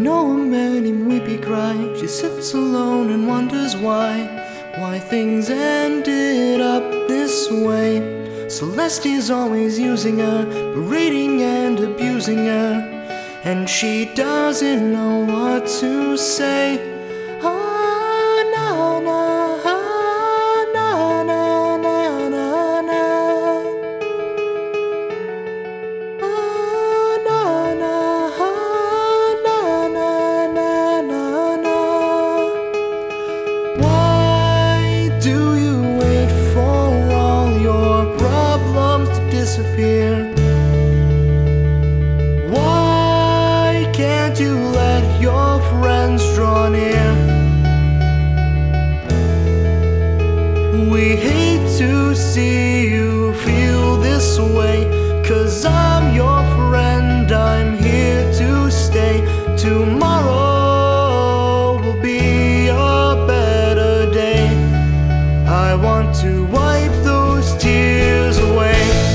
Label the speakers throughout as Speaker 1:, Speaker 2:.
Speaker 1: know a man named Weepy Cry. She sits alone and wonders why things ended up this way. Celeste's always using her, berating and abusing her, and she doesn't know what to say. Ah, na, na, ah, na, na, na, na, na. Ah, na, na, ah, na, na, na, na, na. Why do you wait for all your problems to disappear? Why can't you let your friends draw near? We hate to see you feel this way, 'cause I'm your friend, I'm here to stay. Tomorrow will be a better day. I want to wipe those tears away.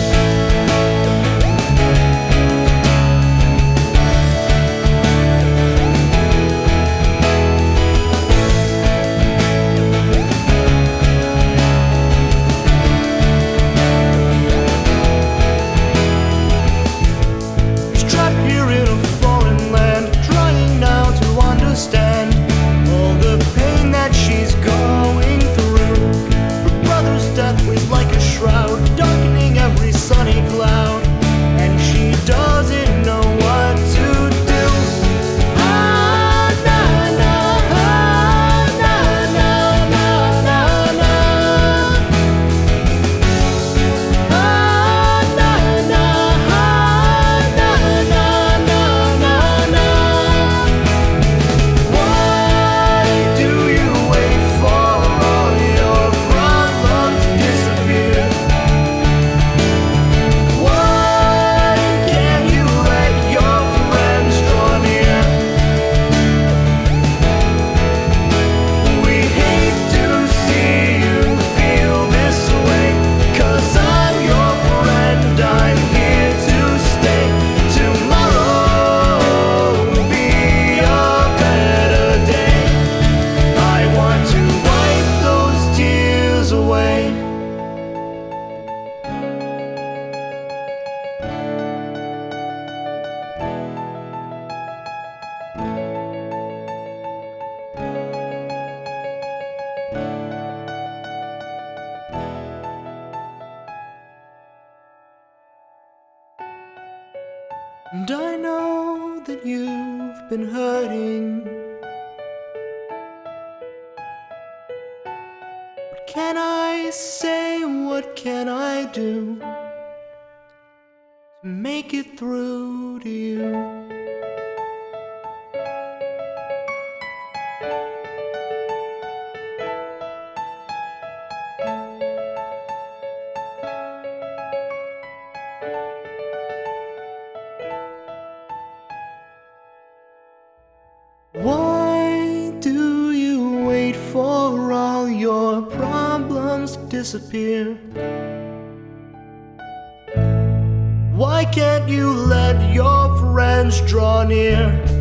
Speaker 1: And I know that you've been hurting. What can I say? What can I do to make it through to you? Why do you wait for all your problems to disappear? Why can't you let your friends draw near?